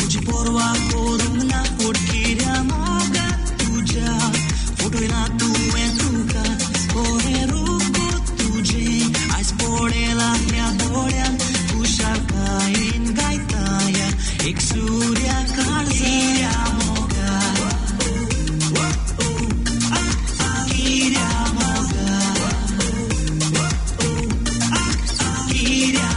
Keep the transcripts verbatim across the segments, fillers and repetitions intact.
मुझी पोरवा करून ना पोटकिऱ्या मोगात तुझ्या फोटोयला तुवें तुकात कोरे रूप तुझे आयज पळयला ह्या दोळ्यान कुशाळकायेन गायताया एक सूर्या काळजा मोगात किऱ्या मोगात किऱ्या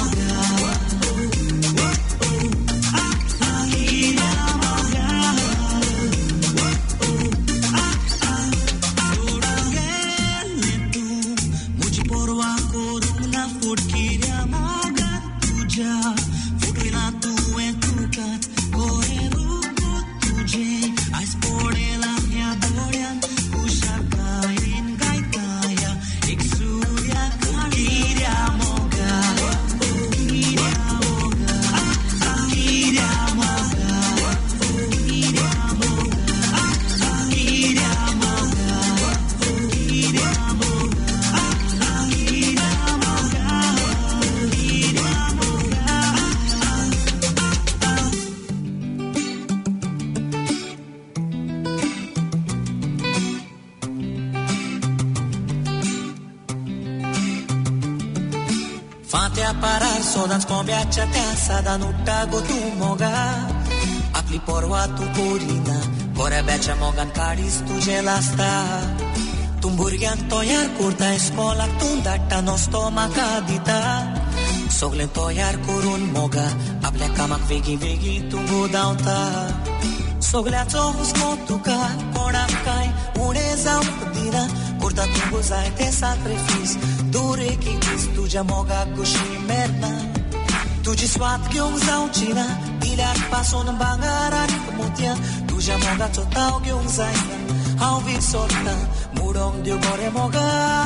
Sodan scombiaccia tessa da nutta gotu moga Apli porwa tu porina Kore becha mogan karis tu gelasta Tumburgian toyar kurta escola tundatta no stomaca dita Sogle toyar kurun moga Aple kamak vegi vegi tungu dauta Soglea tsohus motuka Kodam kai une zau dina Kurta tungu zaite sacrifice Dure ki tis tuja moga kushi merna Tuji swat gyong zau china Dilar pason bangaran kumutia Tuja moga chotao gyong zaina Hau vi sorta Murong diu gore moga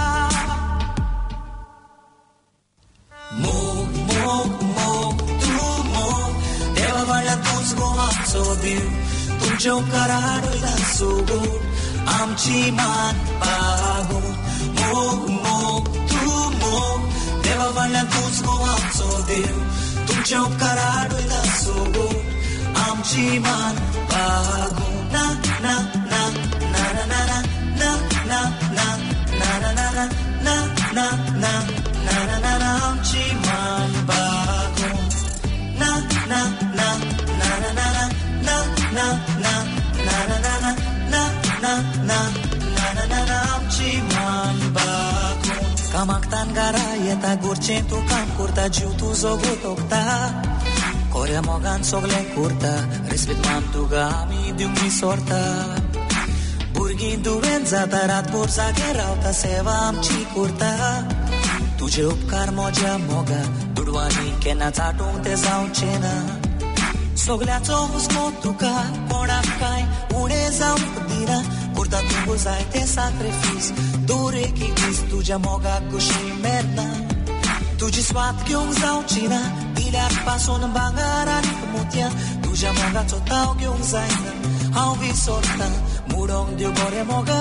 Mog, mog, mog, tu mog Deva valla tuzgo amso diu Tujo karado ila sugur Amchi man pagun Mog, mog, tu mog Deva valla tuzgo amso diu Tujo karado ila sugur Amchi man pagun Na, na, na, na, na, na, na Na, na, na, na, na, na, na Na, na, na, na, na, na, na Amchi man pagun Na, na, na, na, na, na, na Na, na, na, na, na, na, na Na, na, na, na, na, na, na Amchi man pagun Kamak tangara yeta gurchen tu kam kurta jiu tu zogu tokta Korea mogan sogle kurta Respet mam tu gami diumi sorta Burgin duven zata rat burza gerauta seva amchi kurta Tuje upkar moja moga Dudwani kena chatung te zau chena Soglea tsohus motuka Kodam kai une zau dina Kurta tungu zaite sacrifice Dure ki tis tuja moga kushi merna Tuji swat gyong zau china Dilar pason bangaran kumutia Tuja moga chotao gyong zaina Hau vi sorta Murong diu gore moga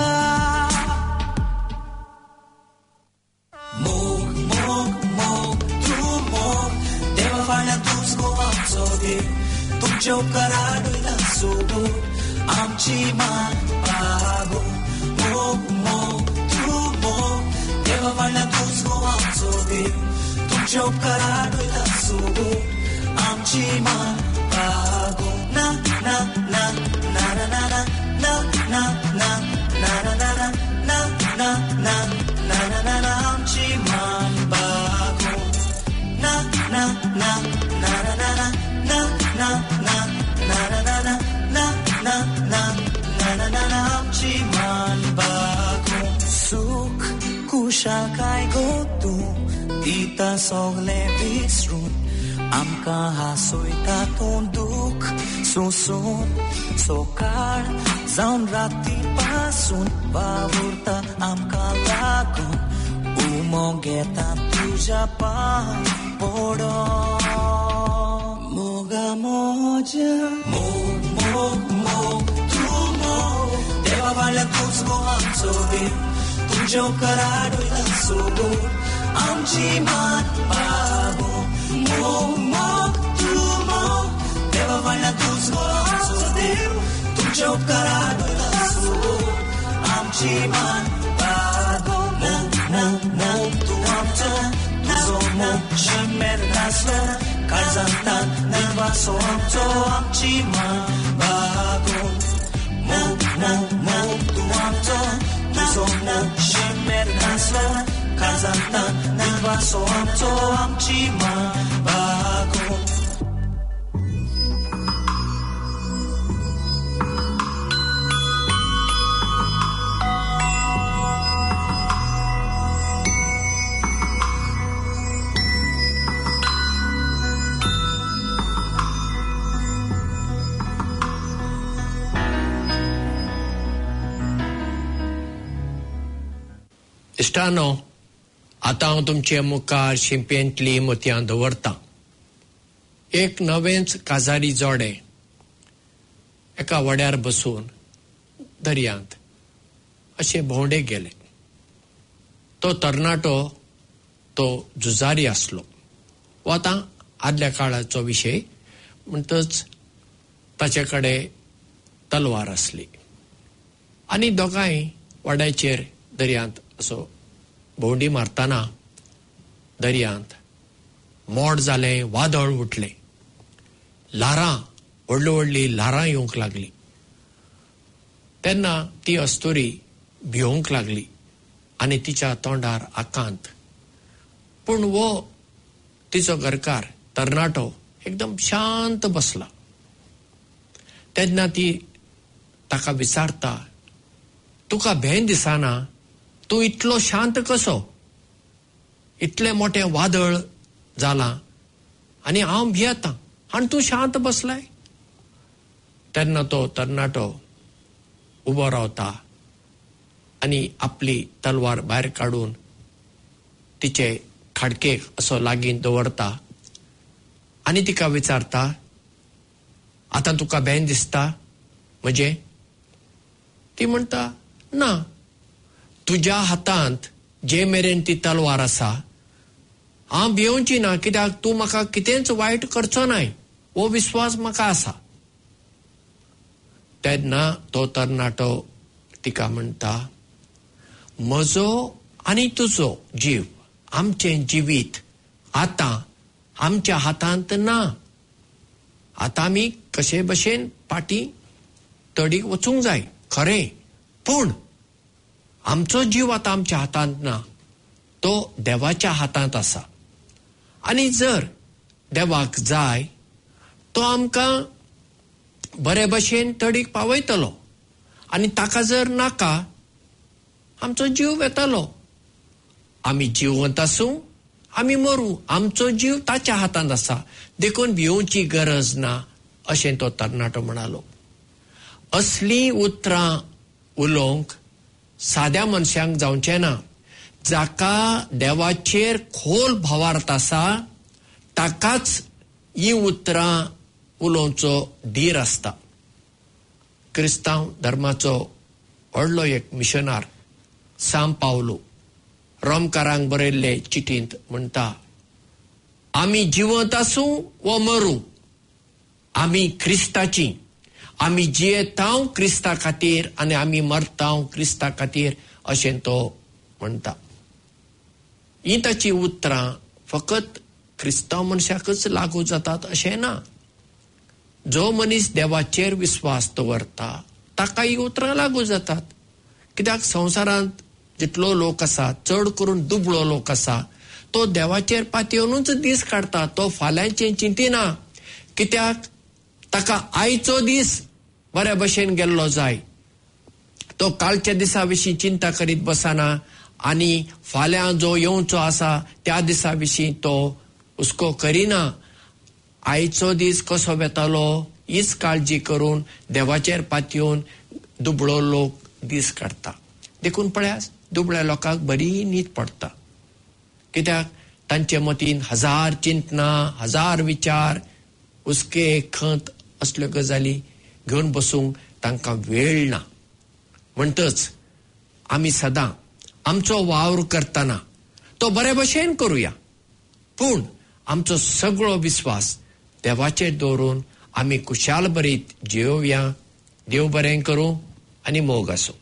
Mog, mog, mog, tu mog Deva valla tuzgo amso diu Tujo karado ila sugur Amchi man pagun Mog, mog, tu mog Deva valla tuzgo amso diu Tujo karado ila sugur Amchi man pagun Na, na, na, na, na, na, na Na, na, na, na, na, na, na Na, na, na, na, na, na, na Amchi man pagun Na, na, na, na, na, na, na Na, na, na, na, na, na, na Na, na, na, na, na, na, na Amchi man pagun Suk kushal kai gotu Dita sogle visrun Amka hasoita ton duk Susun sokar Zaun rati pasun Pavurta amka lagun Umogeta tuja pai podo Moga moja Mog, mog, mog, tu mog Deva valla tuzgo amso diu Tujo karado ila sugur Amchi man pagun Mog, mog, tu mog Deva valla तुमच्यो कराडला Sogut आमची मान बागोत मोग मोग मोग तू आमचो तुजो मोग शिमेर नासलो काळजांतान निर्वासो आमचो आमची मान बागोत मोग मोग मोग तू आमचो तुजो मोग शिमेर नासलो काळजांतान निर्वासो आमचो आमची मान बागोत. इश्टानो, आतां हांव तुमचे मुखार शिंपेंतली मोतयां दवरतां. एक नवेंच काजारी जोडे एका वड्यार बसून दर्यांत अशे भोंवडे गेले. तो तरणाटो तो झुजारी आसलो. हो आतां आदल्या काळाचो विशय म्हणटच ताचे कडेन तलवार आसली आनी दोगांय वड्याचेर दर्यांत असो भोंवडी मारतना दर्यांत मोड जालें, वादळ उठलें, ल्हारां व्हडली व्हडली ल्हारां येवंक लागली. तेन्ना ती अस्तुरी भिवंक लागली आनी तिच्या तोंडार आकांत. पूण वो तिचो घरकार तरणाटो एकदम शांत बसला. तेन्ना ती ताका विचारता, तुका भेन दिसना? तूं इतलो शांत कसो? इतलें मोठें वादळ जालां आनी हांव भियेतां आनी तूं शांत बसलाय. तेन्ना तो तरणाटो उबो रावता आनी आपली तलवार भायर काडून तिचे खाडकेक असो लागीं दवरता आनी तिका विचारता, आतां तुका भेन दिसता म्हजे? ती म्हणटा, ना, तुज्या हातांत जे मेरेन ती तलवार आसा हांव भियोवची ना, कित्याक तूं म्हाका कितेंच वायट करचो नाय, हो विश्वास म्हाका आसा. तेन्ना तो तरणाटो तिका म्हणटा, म्हजो आनी तुजो जीव, आमचें जिवीत आतां आमच्या हातांत ना. आतां आमी कशे भशेन फाटीं तडीक वचूंक जाय खरें, पूण आमचो जीव आतां आमच्या हातांत ना, तो देवाच्या हातांत आसा. आनी जर देवाक जाय तो आमकां बरे भशेन तडीक पावयतलो आनी ताका जर नाका आमचो जीव वेतलो. आमी जिवंत आसूं, आमी मरूं, आमचो जीव ताच्या हातांत आसा, देखून भियोवची गरज ना, अशें तो तरणाटो म्हणालो. असली उतरां उलोवंक साद्या मनशांक जावचें ना. जाका देवाचेर खोल भावार्थ आसा ताकाच ही उतरां उलोवचो धीर आसता. क्रिस्तांव धर्माचो व्हडलो एक मिशनार सांत पावलो रोमकारांक बरयल्ले चिठींत म्हणटा, आमी जिवंत आसूं वा मरूं, आमी क्रिस्ताची. आमी जियेतांव क्रिस्ता खातीर आनी आमी मरतांव क्रिस्ता खातीर, अशें तो म्हणटा. ही ताची उतरां फकत क्रिस्तांव मनशाकच लागू जातात अशें ना. जो मनीस देवाचेर विस्वास दवरता ताका ही उतरां लागू जातात. कित्याक संवसारांत जितलो लोक आसा, चड करून दुबळो लोक आसा, तो देवाचेर पातयेवनूच दीस काडटा. तो फाल्यांचें चिंतिना, कित्याक ताका आयचो दीस बऱ्या भशेन गेल्लो जाय. तो कालच्या दिसा विशीं चिंता करीत बसना आनी फाल्यां जो येवचो आसा त्या दिसा विशीं तो हुस्को करिना. आयचो दीस कसो वेतालो हीच काळजी करून देवाचेर पातयेवन दुबळो लोक दीस काडटा. देखून पळयात, दुबळ्या लोकांक बरी न्हीद पडटा, कित्याक तांचे मतीन हजार चिंतनां, हजार विचार, हुस्के खंत असल्यो गजाली घेवन बसूंक तांकां वेळ ना. म्हणटच आमी सदां आमचो वावर करतना तो बरे भशेन करुया, पूण आमचो सगळो विश्वास देवाचेर दवरून आमी कुशाल बरीत जियोवया देव बरें करूं आनी मोग आसूं.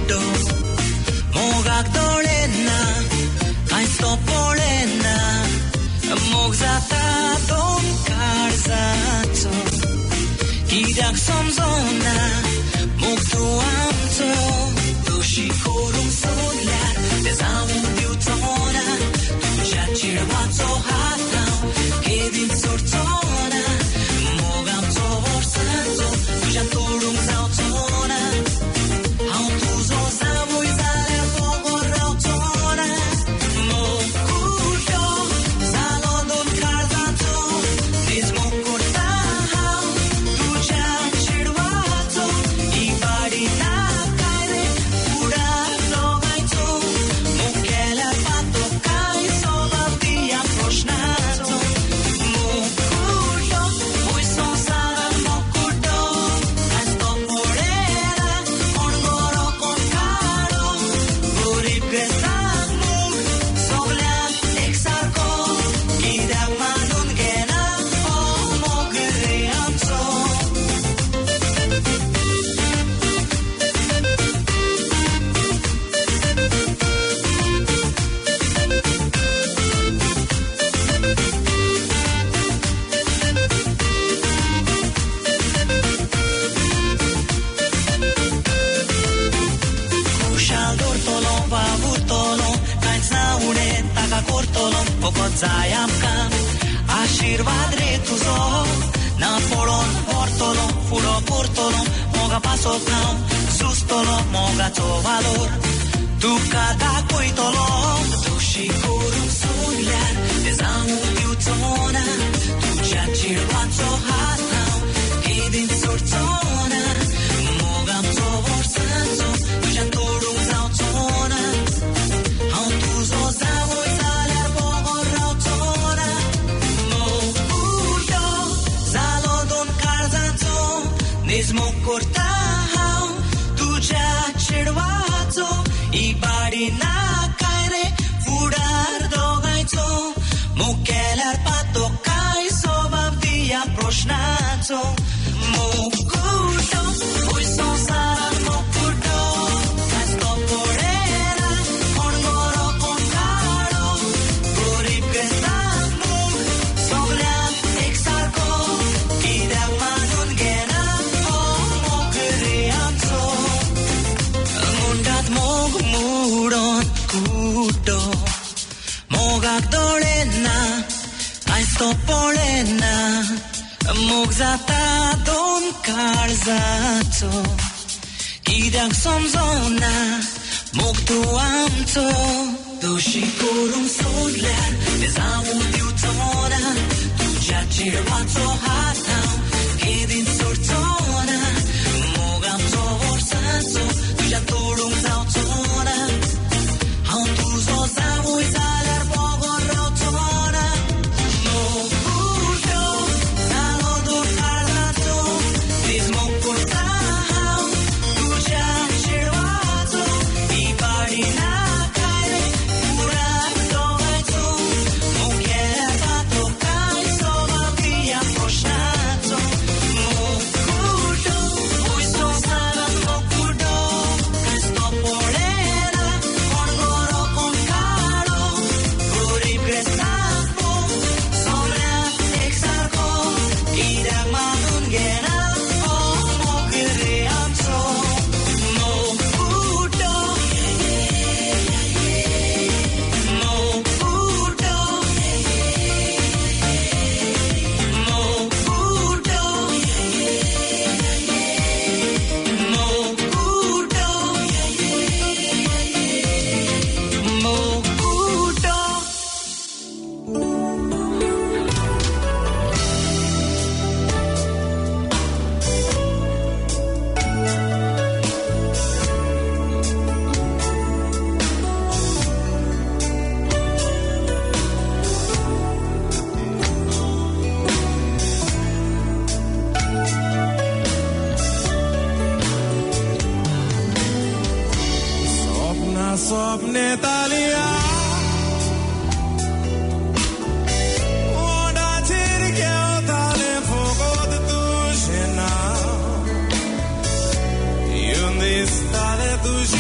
kudo mogak dolena ai stopolena mog zata dom karzato kidak somzona mog tuamto dushi korum solar dezamu diutona tu jachirwato hatau kedin sortona mogam to vorsanto tu jantorum zautona how tu zo zamu izale pogorrautona mo kudo zalodon karzato dismo korta tu jachirwato ibadi na kaire pura logaito mukela pato kai sobatia proshnato mo kudo voi son sara mo kudo asto morera con goro con caro gori pesamu sobla exarco ida manun gena o mo creanzo Kushaldor tolon vavur tolon kain zaune taka kortolon pokot zayamka ashirvad re tuzo na polon portolon furo portolon moga pasotnam sustolon moga tovador tu kada koitolon dushi korum solar dezamu diutona tu jachirwato hatau kedin sortona mogam tovorsanto tu jantorum zautona how tu zo zamu izale pogorrautona mo kudo zalodon karzato nismo kortau tu jachirwato ibadi na kaire fudar dogaito mukelar pato kai sobavia proshnato mo kudo voi son sara mo kudo asto porera con goro con caro gori pesamu sobra exarco ida manun gena o mo creanzo mundat mog muron kudo mogak dolena ai stopolena mog zata dom karzato kidak somzona mog tuamto dushi korum solar dezamu diutona tu jachirwato hatau kedin sortona mogam to vorsanto tu jantorum zautona how tu zo zamu izale pogorrautona mo kudo zalodon karzato dismo kortau tu jachirwato ibadi na kaire pura dogaito mukela pato kai sobavia proshnato mo kudo voi son sara mo kudo asto porera con goro con caro gori pesamu sobra exarco ida manun gena o mo creanzo mo kudo mo kudo mo kudo mo kudo mo kudo Sopna sopne talia Oda tirke o tale fogod tu shena Yundis tale tu shena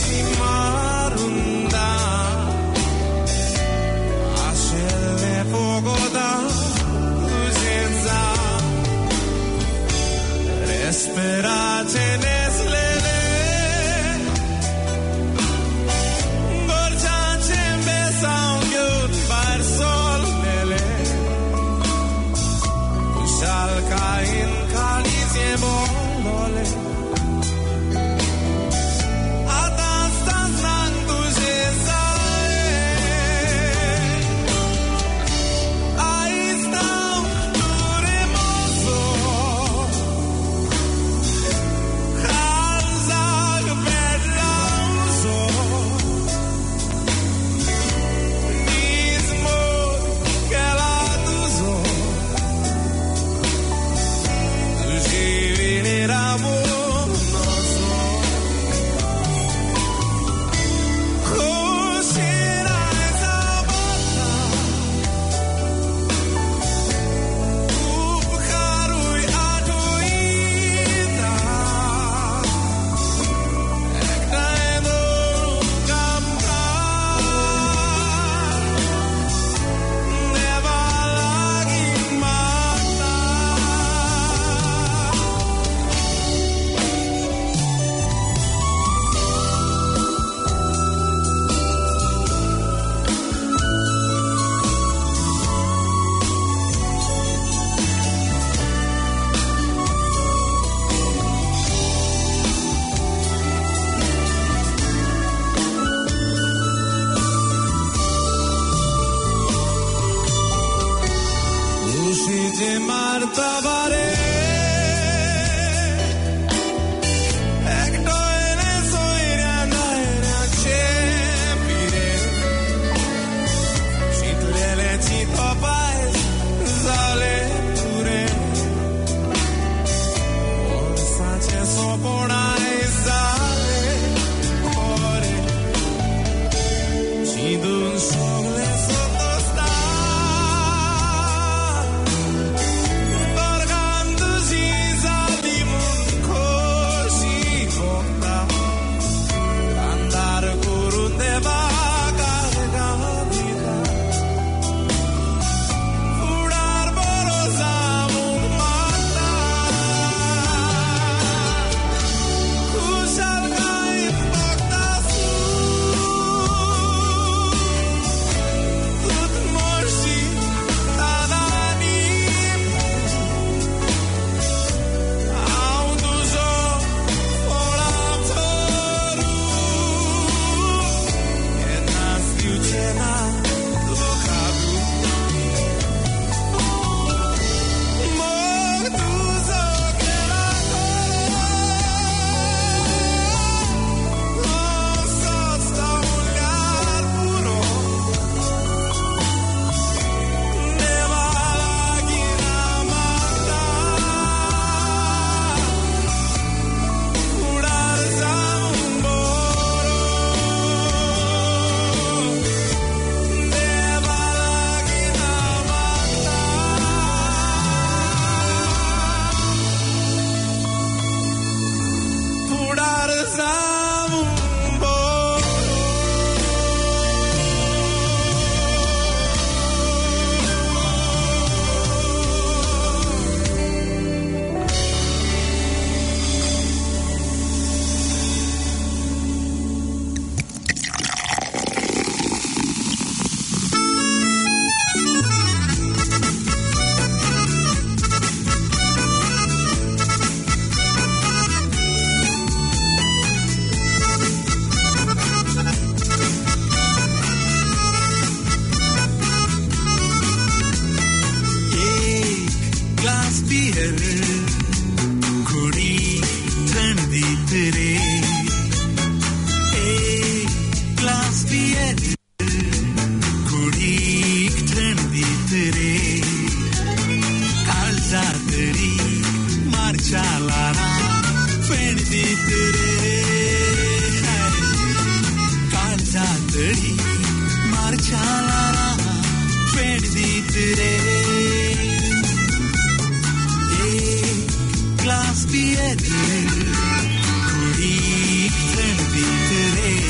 glass beer, kurik thandi tere.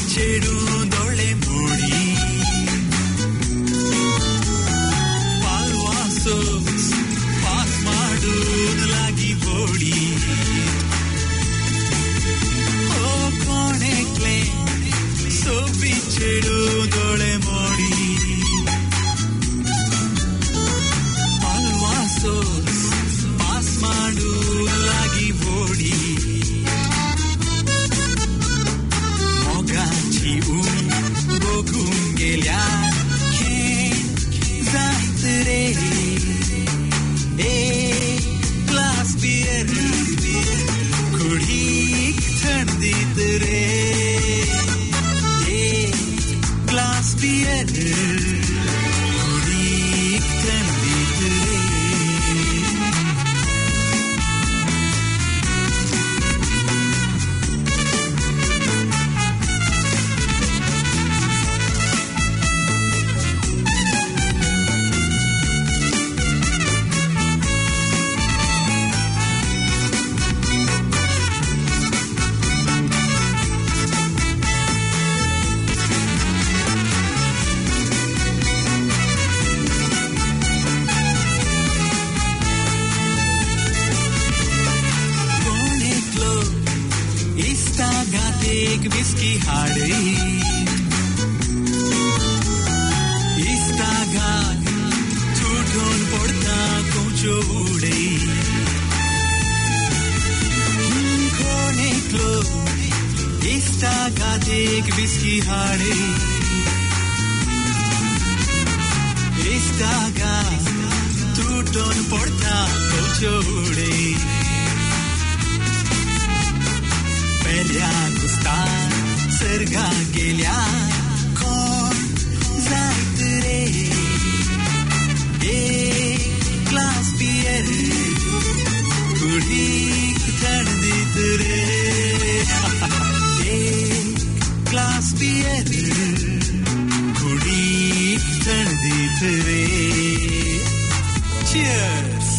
चेडू दोळे मोडी पालवासो pass माडून लागी बोडी ओ कोणेकले सोबी चेडू दोळे मोडी पालवासो pass माडून लागी बोडी मोगाची ऊन बघून गेल्या जायत रे ए ग्लास बियर कुडीक थंडीत रे ए ग्लास बियर कुडीक थंडीत रे एक विस्की हाडे इस्तागा तुटून पडता कोंचो उडे कोण एकलो इस्तागात एक विस्की हाडे इस्तागा तुटून पडता कोंचो उडे पेल्या गुस्तान सर्गा गेल्या कोण जायत रे एक ग्लास बियर कुडीक थंडीत रे एक ग्लास बियर कुडीक थंडीत रे Cheers!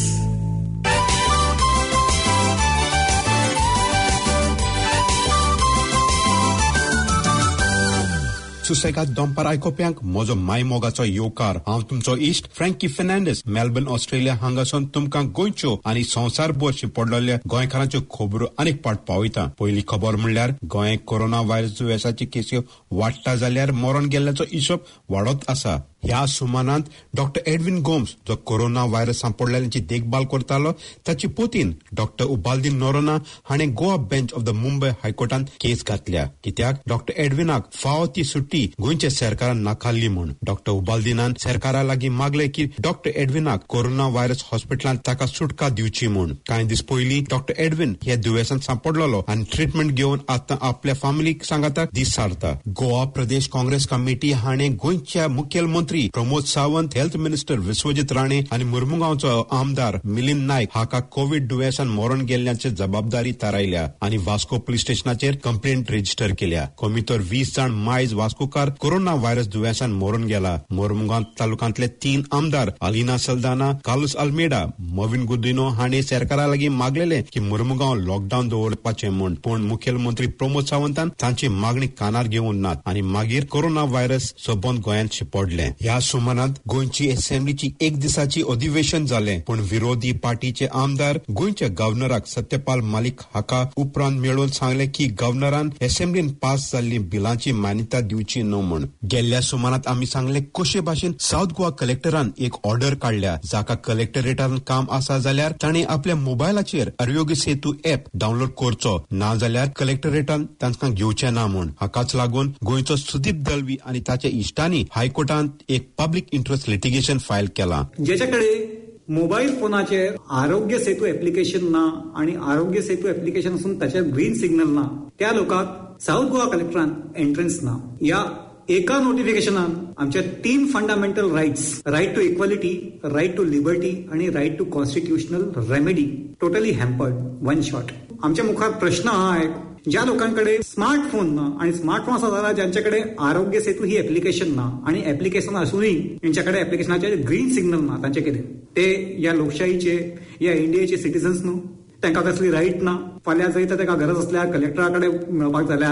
सुसेगाद दंपार आयकोप्यांक म्हजो माय मोगाचो येवकार हांव तुमचो इश्ट फ्रँकी फर्नांडीस मेलबर्न ऑस्ट्रेलिया हांगासून तुमकां गोंयच्यो आनी संवसारभर शिपडलेल्या गोंयकारांच्यो खबरो आनीक पाट पावयता. पयली खबर म्हणल्यार गोंयांत कोरोना व्हायरस दुयेंसाची केसी वाडटा जाल्यार मरण गेल्ल्याचो हिशोब वाडत आसा. ह्या सुमानांत डॉक्टर एडविन गोम्स जो कोरोना व्हायरस सांपडलेल्यांची देखभाल करतालो ताची पुतीन डॉक्टर उबाल्दीन नोरोना हाणे Goa bench of the Mumbai हायकोर्टात केस घातल्या. कित्याक डॉक्टर एडविनाक फावो ती सुट्टी गोंयच्या सरकारान नाकारली म्हूण. डॉक्टर उबाल्दीनान सरकारा लागीं मागले की डॉक्टर एडविनाक कोरोना व्हायरस हॉस्पिटलांत ताका सुटका दिवची म्हूण. कांय दीस पयलीं डॉक्टर एडविन हे दुयेंसान सांपडलेलो आनी ट्रिटमेंट घेवन आतां आपल्या फामिलीक सांगाताक दीस सारता. गोवा प्रदेश काँग्रेस कमिटी हाणे गोंयच्या मुखेलमंत्री प्रमोद सावंत, हेल्थ मिनिस्टर विश्वजीत राणे आनी मुर्मुगांवचो आमदार मिलिंद नायक हाका कोविड दुयेंसान मरण गेल्ल्याची जबाबदारी थारायल्या आनी वास्को पुलीस स्टेशनाचेर कंप्लेंट रेजिस्टर केल्या. कमीतर वीस जाण मायज वास्कोकार कोरोना व्हायरस दुयेंसान मरण गेला. मुर्मुगांव तालुक्यांतले तीन आमदार अलिना सल्दाना, कार्लोस अल्मेडा, मविन गुदिनो हांणी सरकारा लागीं मागलेले की मुर्मुगांव लॉकडावन दवरपाचे म्हूण. पूण मुखेलमंत्री प्रमोद सावंतान तांची मागणी कानार घेवन नात आनी मागीर कोरोना व्हायरस सबंद गोंयांत शिपडले. ह्या सुमानांत गोंयची असेंब्लीची एक दिसाची अधिवेशन जालें, पूण विरोधी पार्टीचे आमदार गोंयच्या गव्हर्नराक सत्यपाल मलिक हाका उपरांत मेळून सांगले की गव्हर्नरान असेंब्लीन पास जाल्ली बिलांची मान्यता दिवची न्हू म्हूण. गेल्ल्या सुमानांत आमी सांगले कशे भाशेन साऊथ गोवा कलेक्टरान एक ऑर्डर काडल्या. जाका कलेक्टरेटान काम आसा जाल्यार तांणी आपल्या मोबायलाचेर आरोग्य सेतू एप डावनलोड करचो, ना जाल्यार कलेक्टरेटान तांकां घेवचे ना म्हूण. हाकाच लागून गोंयचो सुदीप दळवी आनी ताच्या इश्टांनी हायकोर्टांत एक पब्लिक इंटरेस्ट लिटिगेशन फायल केला. ज्याच्याकडे मोबाईल फोनाचेर आरोग्य सेतू ऍप्लिकेशन ना आणि आरोग्य सेतू ऍप्लिकेशन असून त्याच्या ग्रीन सिग्नल ना त्या लोकांक साऊथ गोवा कलेक्टरान एंट्रन्स ना. या एका नोटिफिकेशनान आमच्या तीन fundamental rights, right to equality, right to liberty आणि right to constitutional remedy totally hampered one shot. आमच्या मुखार प्रश्न हा आहे, ज्या लोकांकडे स्मार्टफोन ना आणि स्मार्टफोन असा झाला ज्यांच्याकडे आरोग्य सेतू ही ऍप्लिकेशन ना आणि ऍप्लिकेशन असूनही त्यांच्याकडे ऍप्लिकेशनाचे ग्रीन सिग्नल ना, तांचे कितें? ते या लोकशाहीचे, या इंडियेचे सिटीजन्स न्हू, तांकां कसली राईट ना. फाल्यां जर ताका गरज असल्यार कलेक्टराकडे मेळपाक जाल्यार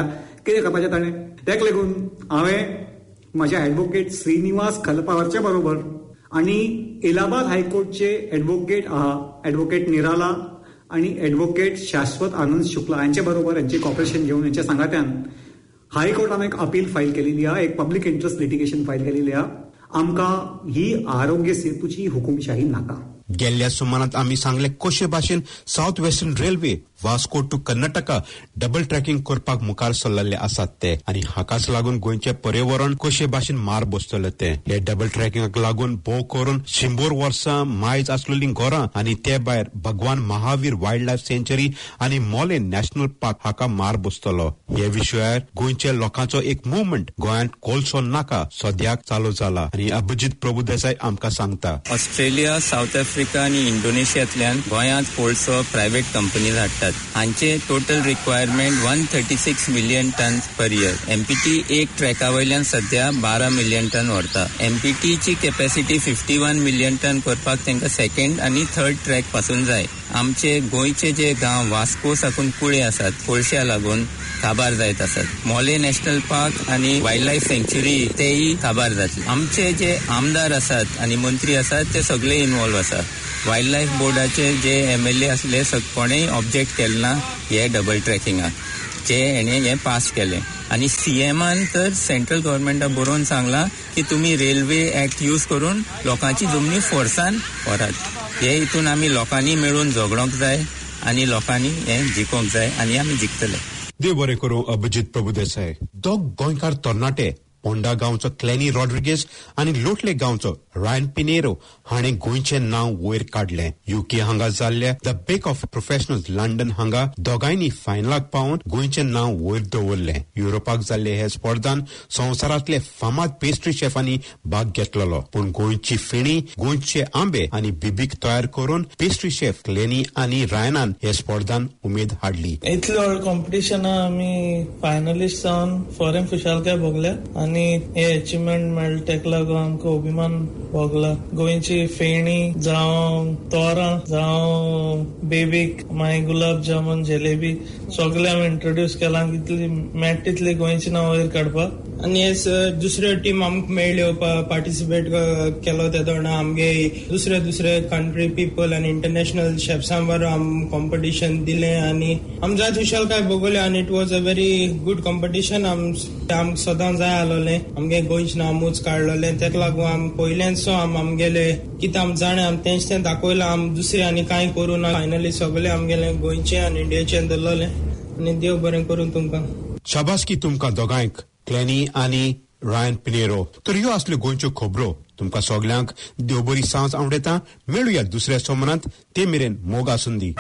कितें करपाचें ताणें. तेका लागून हांवें म्हज्या एडवोकेट श्रीनिवास खलपावरचे बरोबर आनी इलाहाबाद हायकोर्टचे एडवोकेट आहा एडवोकेट निराला आनी एडवोकेट शाश्वत आनंद शुक्ला हांचे बरोबर हांचे कॉपरेशन घेवन हांच्या सांगात्यान हायकोर्टान एक अपील फायल केलेली आहा, एक पब्लीक इंट्रस्ट लिटिगेशन फायल केलेली आहा. आमकां ही आरोग्य सेतूची हुकुमशाही नाका. गेल्ल्या सुमारांत आमी सांगले कशे भाशेन south western railway Vasco to Karnataka double tracking करपाक मुखार सरलेले आसात ते आनी हाकाच लागून गोंयचे पर्यावरण कशे भाशेन मार बसतले ते. हे डबल ट्रॅकिंगाक लागून भोव करून शंबर वर्सां मायज आसलेलीं घरां आनी ते भायर भगवान महावीर वायल्ड लायफ सेंच्युरी आनी मोले नॅशनल पार्क हाका मार बसतलो. हे विशयार गोंयच्या लोकांचो एक मुवमेंट गोंयांत कोळसो नाका सद्याक चालू जाला आनी अभिजीत प्रभुदेसाय आमकां सांगता. ऑस्ट्रेलिया, साऊथ आफ्रिका आनी इंडोनेशियांतल्यान गोंयांत कोळसो प्रायव्हेट कंपनी धाडटात. हांचे total requirement one thirty six million ton per year. MPT एक ट्रॅका वयल्यान सध्या बारा मिलियन टन व्हरता. एमपीटीची capacity fifty one million ton करपाक तांकां सेकंड आनी थर्ड ट्रॅक पासून जाय. आमचे गोंयचे जे गांव वास्को साकून कुळे आसात कोळश्या लागून काबार जायत आसात. मोले नॅशनल पार्क आनी वायल्ड लायफ सेंच्युरी तेही काबार जातले. आमचे जे आमदार आसात आनी मंत्री आसात ते सगळे इन्वॉल्व आसात. वायल्ड लायफ बोर्डाचे जे एम एल ए असले कोणेय ऑब्जेक्ट केले ना हे डबल ट्रॅकिंगाक जे हेणे हे पास केले. आनी सीएमान तर सेंट्रल गव्हर्मेंटाक बरोवन सांगला की तुम्ही रेल्वे ऍक्ट यूज करून लोकांची जमनी फोर्सान व्हरात. हे हितून आमी लोकांनी मेळून झगडोंक जाय आनी लोकांनी हे जिखोंक जाय आनी आमी जिखतले. देव बरें करूं अभिजीत प्रभुदेसाय. दोग गोंयकार तरणाटे पोंडा गांवचो क्लेनी रॉड्रिगेज आनी लोटले गांवचो रायन पिनेरो हाणें गोंयचें नांव वयर काडलें. युके हांगा जाल्ल्या the bake off professionals London हांगा दोगांयनी फायनलाक पावून गोंयचें नांव वयर दवरलें. युरोपाक जाल्ले हे स्पर्धांत संवसारांतले फामाद पेस्ट्री शेफांनी भाग घेतलेलो. पूण गोंयची फेणी, गोंयचे आंबे आनी बिबीक तयार करून पेस्ट्री शेफ क्लेनी आनी रायनान हे स्पर्धांत उमेद हाडली. इतले व्हड कॉम्पिटिशनां आमी फायनलिस्ट जावन फॉरेन खुशालकाय भोगल्या आनी हे अचिव्हमेंट मेळ्ळे तेका लागून आमकां अभिमान भोगला. गोंयची फेणी जावं तोरां जावं बेबीक मागीर गुलाब जामून जलेबी सगळे हांवें इंट्रोड्यूस केला कितली मेळटा तितली गोंयचें नांव वयर काडपाक. आनी हे दुसऱ्यो टीम आमकां मेळ्ळ्यो पार्टिसिपेट केलो ते तोंडा आमगे दुसरे दुसरे कंट्री पीपल आनी इंटरनॅशनल शेफ्सां बरोबर आम कॉम्पिटिशन दिलें आनी आम जाय खुशालकाय भोगले आनी it was a very good competition. आमकां सदां जाय आसलोलें आमगे गोंयचें नांव मूच काडलोलें तेका लागून आम पयल्यानसो आम आमगेले कितें आम जाणें आम तेंच तें दाखयलां. आम दुसरें आनी कांय करूं ना. फायनली सगळें आमगेलें गोंयचें आनी इंडियेचें धरलोलें आनी देव बरें करूं तुमकां. शाबासकी तुमकां दोगांयक क्लेनी आनी रायन पिनेरो. तर ह्यो आसल्यो गोंयच्यो खबरो. तुमकां सगल्यांक देव बरी सांज आवडेता. मेळुया दुसऱ्या सोमरांत. ते मेरेन मोग आसूं दी.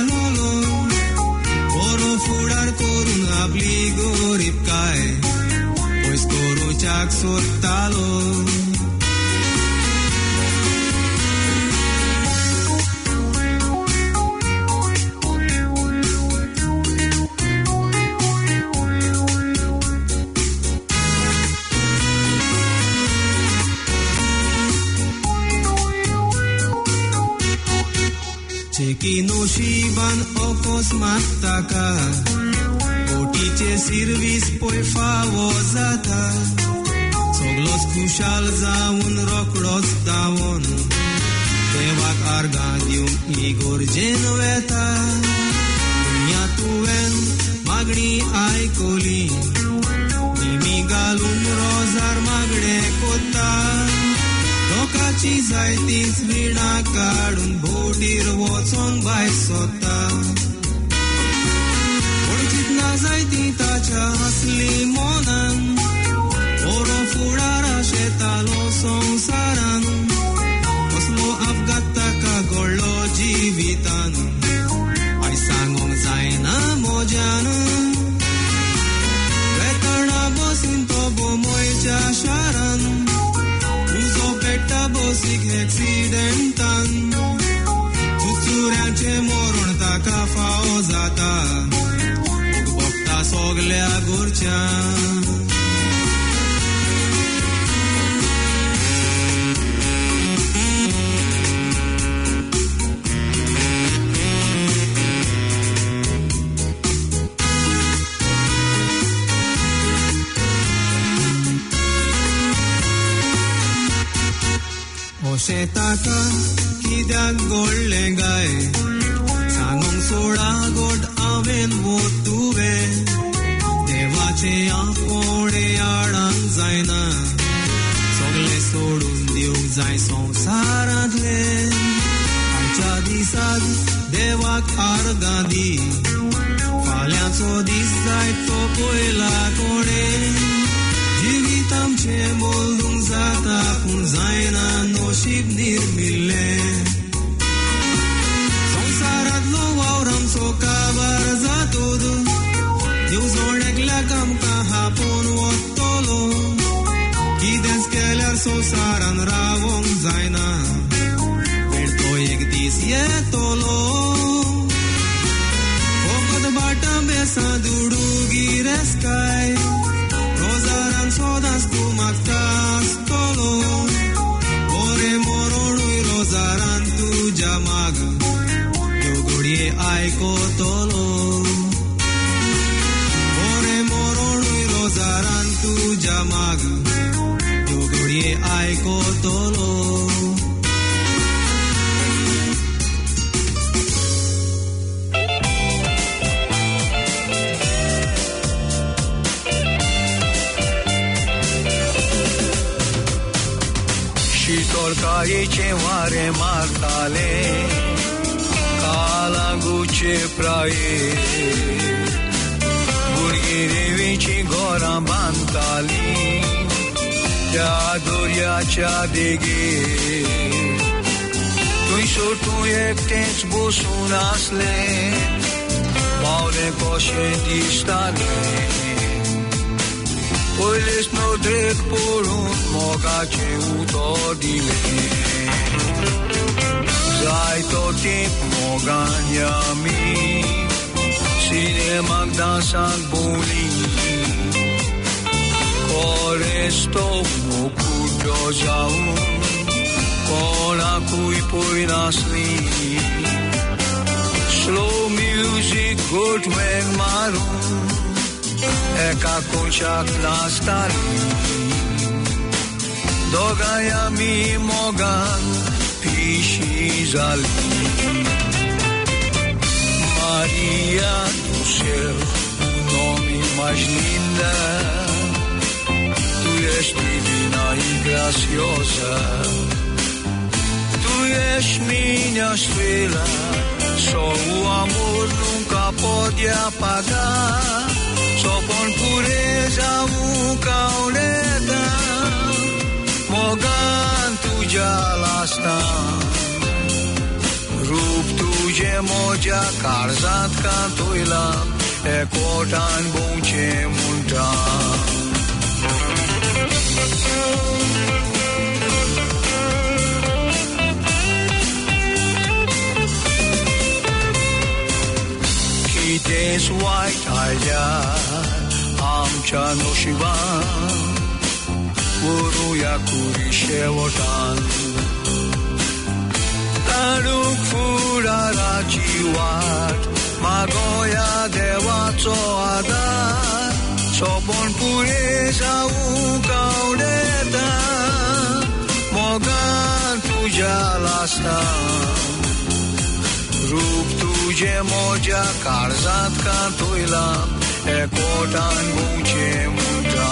Fudar korun आपली गोरीब काय tak sottalo. Cekino shiban okos mataka, botice servis poi favozata, soglos kushal zaun rokros davon, tevak argadium igor genoveta, dunia tuen magni aikoli, nimi galun rozar magde kota. लोकाची जायतीच विणा काढून भोवटीर वचोंक बाय सोदता वळखीत ना जायती ताच्या असली मोनान ओरो फुडार शेतालो संवसारान कसलो अपघात ताका घडलो जिवितान आयज सांगूंक जायना मोज्यान वेतणा बसीन तो बोमोयच्या शारान Petta bosik accidentan Tutsurयांचे मोरण ताका फावो जाता भोगता सोगल्या गोरच्यान शेताका किद्याक गोडले गाय सांगूंक सोडा गोड हांवेन वोतुवे देवाचे आपोणे आडांक जायना सगळे सोडून दिवंक जाय संवसारांतले आयच्या दिसाक देवाक आर्गां दी फाल्यांचो दीस जाय तो पयला कोणे जिवीत आमचे मोलूंक जाता पूण जायना नशीब निर्मिल्ले संवसारांतलो वावर आमचो काबार जातोद दिवजोण एकल्याक आमकां हापोवन वतलो कितेंच केल्यार संवसारान रावोंक जायना वेळ तो एक दीस येतलो फकत बाटा बेसां दुडू गिरेस्काय रोजारान सोदास तूं मागता आसतलो ओरे मोरोणूय रोजारान तुज्या माग ह्यो घडये आयकोतलो ओरे मोरोणूय रोजारान तुज्या माग ह्यो घडये आयकोतलो Torcaice mare martale Calanguce praie Burghire vici gora mantali Tea doria cea de ghe Tu-i sotu ectens busunasle Maure coșe distale Poiles no drec por un mogace utodile Zai tot timp mogania mi Sine magdan sang buni Core stop no cujo zaun Kona cui pui nasli Slow music good when maroon Eka končak na stari Dogaja mi mogan Piši zali Maria, tu ser o nome mais linda Tu és divina e graciosa Tu és minha estrela Só o amor nunca pode apagar Só por pureza nunca olhada Mogan tuja lasta Rup tuje moja karzat kantoila E kotan bunche munta आयल्यार आमच्या नशिबान वरुया कुरी शेवटान ताडूक फुडाराची वाट मागोया देवाचो आदार सोबोन पुरे जावूंक आवडेता मोगान तुज्या लास्तान रूप तुझे मोज्या काळजांत कांतोयला एकवटान गोंयचें मुद्दा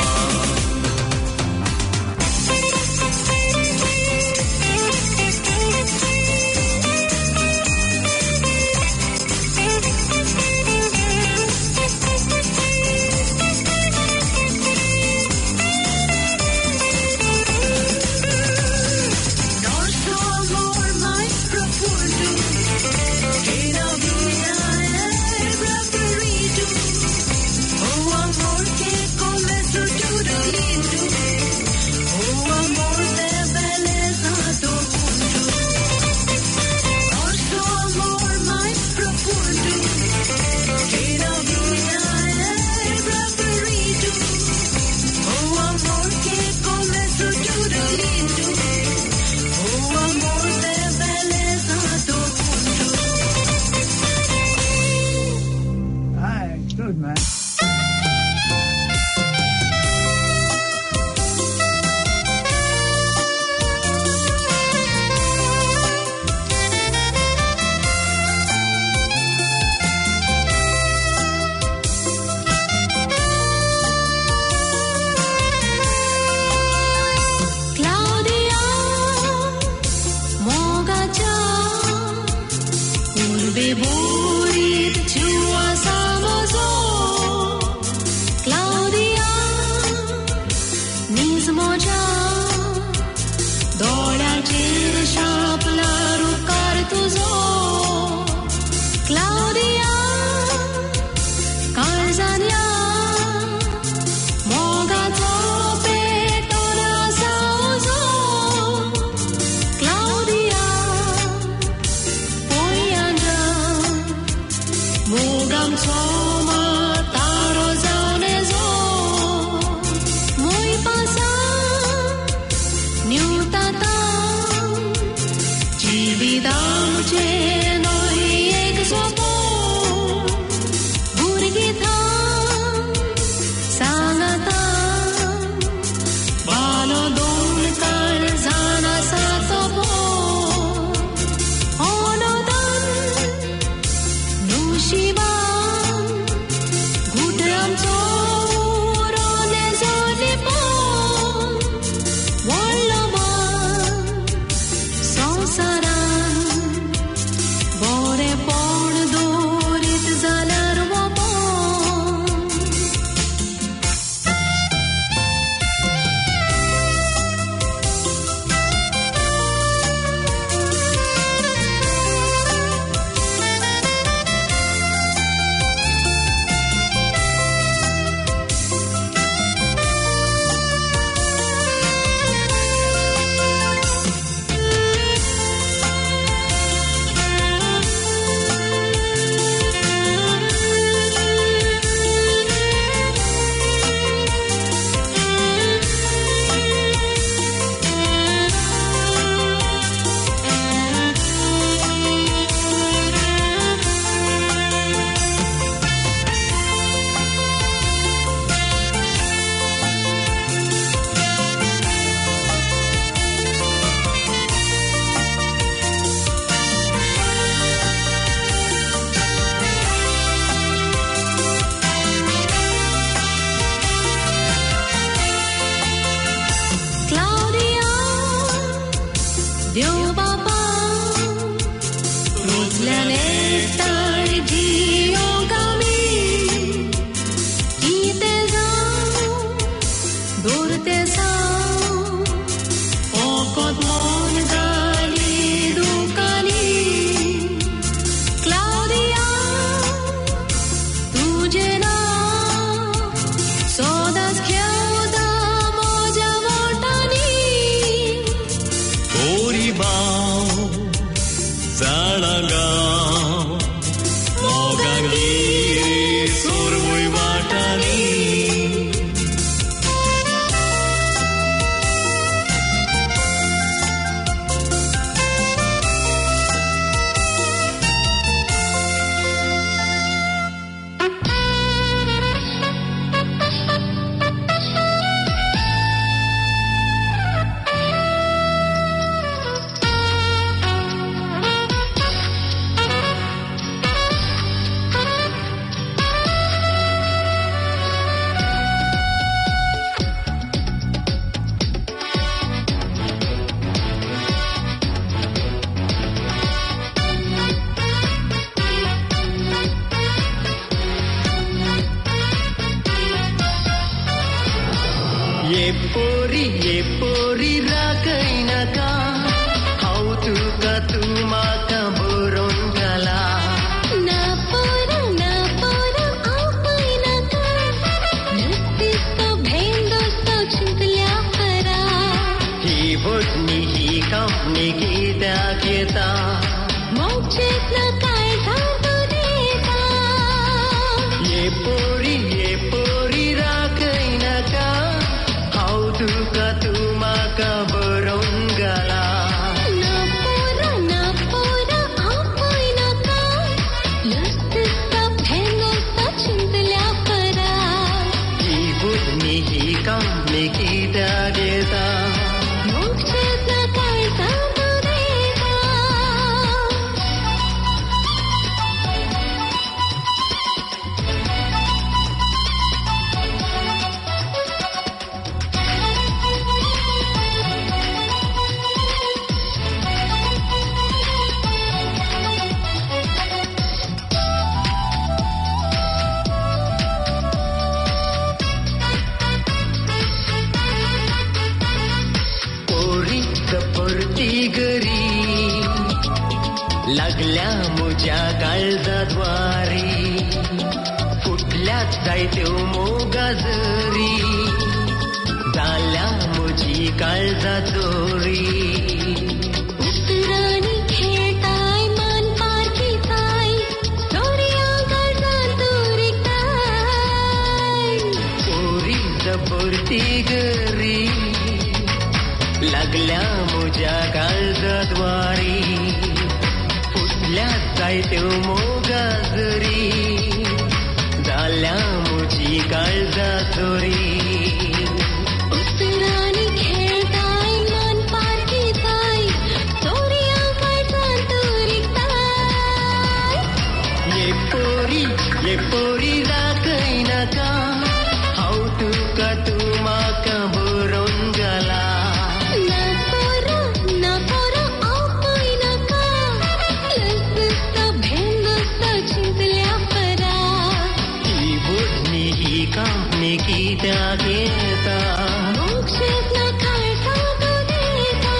Bye. पोरी राखय नाका हांव तुका तूं म्हाका बरोवन घाला ना पोरा ना पोरा हांव पळयनाका नुस्तें भेंडोस्तो चिंतल्या खरा ही बोटणी ही कंपनी कित्याक येता मोगचेत ना काय सांगू देता ये पोरी ये पोरी राखय नाका हांव तुका तूं म्हाका बरोवन घाला ना पोरा ना पोरा हांव पळयनाका नुस्तें भेंडोस्तो चिंतल्या खरा ही बोटणी ही कंपनी कित्याक येता मोगचेत ना काय सांगू देता पोरी परती घरी लागल्या म्हज्या काळजाद्वारी फुटल्यात जायत्यो मोगा जरी जाल्या म्हजी काळजा चोरी उतरांनी खेळटाय मान पारखीताय चोरया काळजांत दुरिकताय पोरी परती घरी लागल्या म्हज्या काळजाद्वारी फुटल्यात जायत्यो मोगा जरी जाल्या म्हजी काळजा चोरी उतरांनी खेळटाय मान पारखीताय चोरया काळजांत दुरिकताय ये पोरी ये पोरी राखय नाका हांव तुका तूं म्हाका बरोवन घाला ना पोरा ना पोरा हांव पळयनाका नुस्तें भेंडोस्तो चिंतल्या खरा ही बोटणी ही कंपनी कित्याक येता मोगचेत ना काय सांगू देता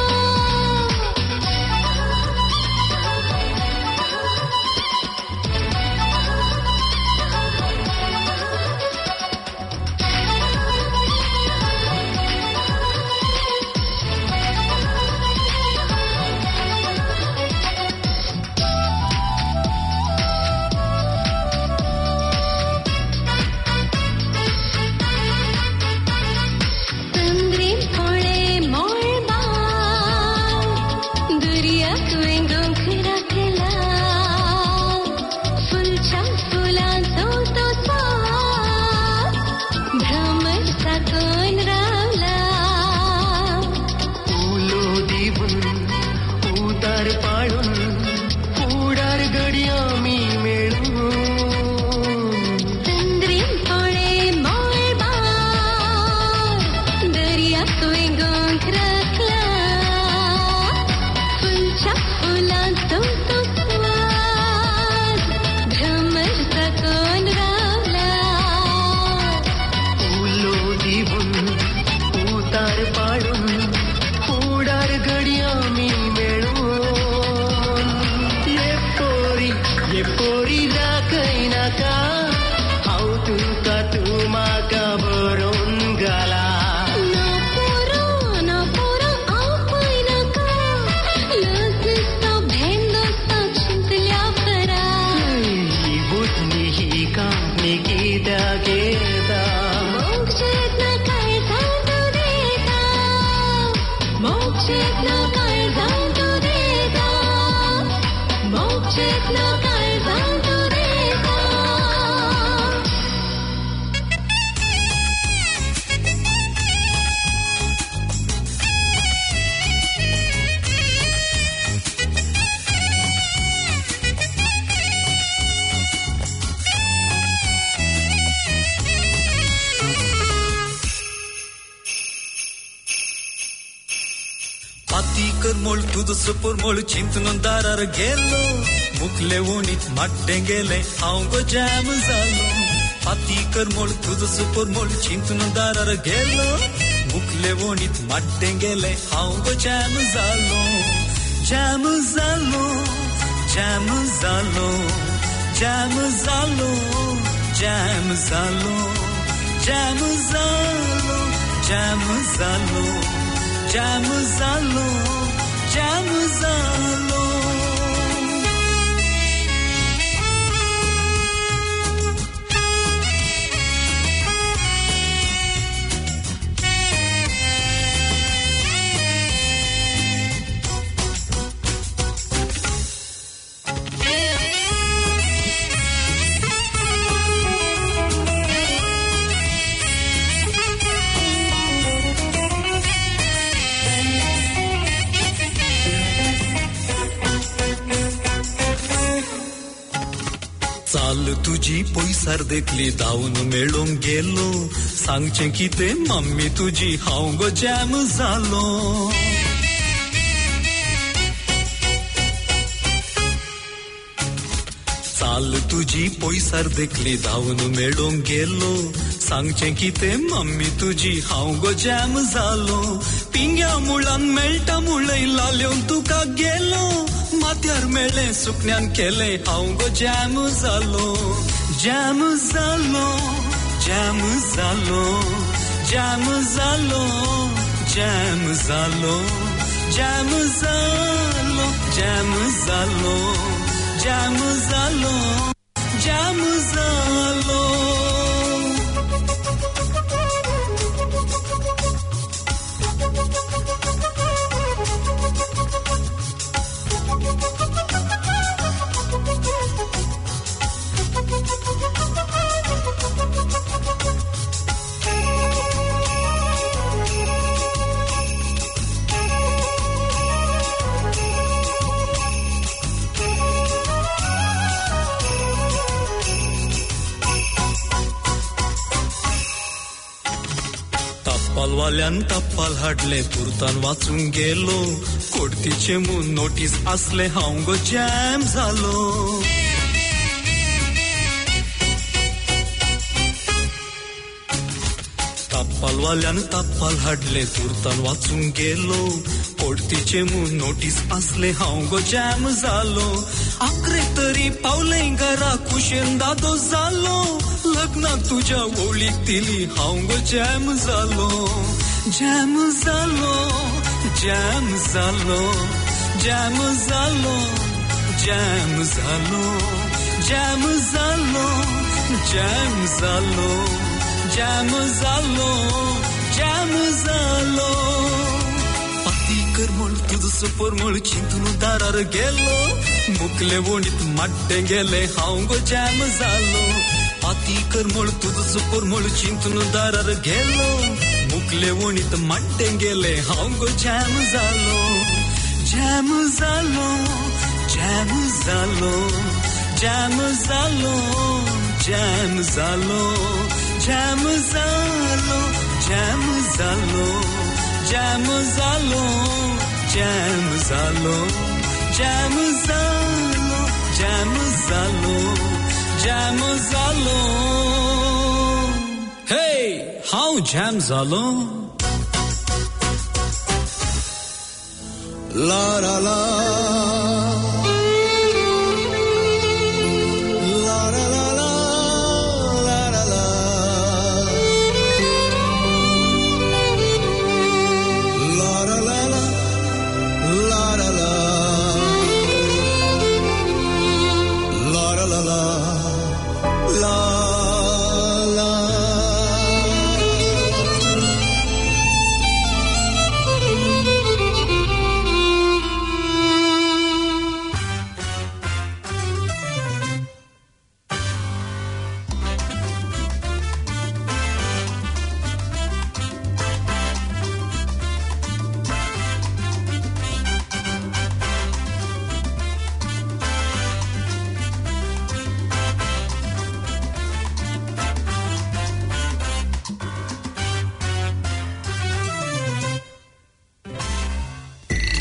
चंद्रेन कोळे मोळबार दर्याक वेंगोंक राखला फुलच्या फुलांचो तो साज भ्रमर साकून रावला उलो दिवून उदार पाडून फुडार घडयो आमी मेळून चंद्रेन कोळे मोळबार दर्याक वेंगोंक राखला फुलच्या फुलांचो तो साज भ्रमर साकून रावला उलो दिवून उदार पाडून फुडार घडयो आमी मेळून ये पोरी ये पोरी राखय नाका हांव तुका तूं म्हाका बरोवन घाला ना पोरा ना पोरा हांव पळयनाका नुस्तें भेंडोस्तो चिंतल्या खरा ही बोटणी ही कंपनी कित्याक येता मोगचेत ना काय सांगू देता मोगचेत ना काय सांगू देता मोगचेत ना काय सांगू देता पातीकर मोळ तुझं सपोर मोळ चिंतून दारार गेलो मुखले वणीत माड्डे गेले हांव गो जॅम जालो पातीकर मोळ तुझं सपोर मोळ चिंतून दारार गेलो मुखले वणीत माड्डे गेले हांव गो जॅम जालो जॅम जालो जॅम जालो जॅम जालो जॅम जालो जॅम जालो जॅम जालो जॅम जालो जॅम जालो चाल तुझी पयसार देखली धांवन मेळोंक गेलो सांगचें कितें मम्मी तुजी हांव गो जॅम जालो चाल तुझी पयसार देखली धांवन मेळोंक गेलो सांगचें कितें मम्मी तुजी हांव गो जॅम जालो पिंग्या मुळान मेळटा मुळय लाल्योन तुका गेलो माथ्यार मेळ्ळें सुकण्यान केलें हांव गो जॅम जालो जॅम जालो जॅम जालो जॅम जालो जॅम जालो जॅम जालो जॅम जालो जॅम जालो जॅम जालो टप्पालवाल्यान टप्पाल हाडले तुर्तान वाचून गेलो कोडतीचे मून नोटीस असले हांव गो जॅम जालो टप्पालवाल्यान टप्पाल हाडले तुर्तान वाचून गेलो कोडतीचे मून नोटीस असले हांव गो जॅम जालो आखरे तरी पावले घरा कुशेन दादो जालो लग्नाक तुझ्या ओळीक दिली हांव गो जॅम जालो जॅम जालो जॅम जालो जॅम जालो जॅम जालो जॅम जालो जॅम जालो जॅम जालो जॅम जालो पाती म्हण तुझ सुपर म्हण चिंतून दारार गेलो मुकले वणीत माड्डे गेले हांव गो जॅम जालो पाती कर म्हण तुझ सुपर म्हण चिंतून दारार गेलो मुकले वणीत माड्डे गेले हांव गो जॅम जालो जॅम जालो जॅम जालो जॅम जालो जॅम जालो जॅम जालो जॅम जालो जॅम जालो जॅम जालो जॅम जालो जॅम जालो जॅम जालो हे हांव जॅम जालो La la la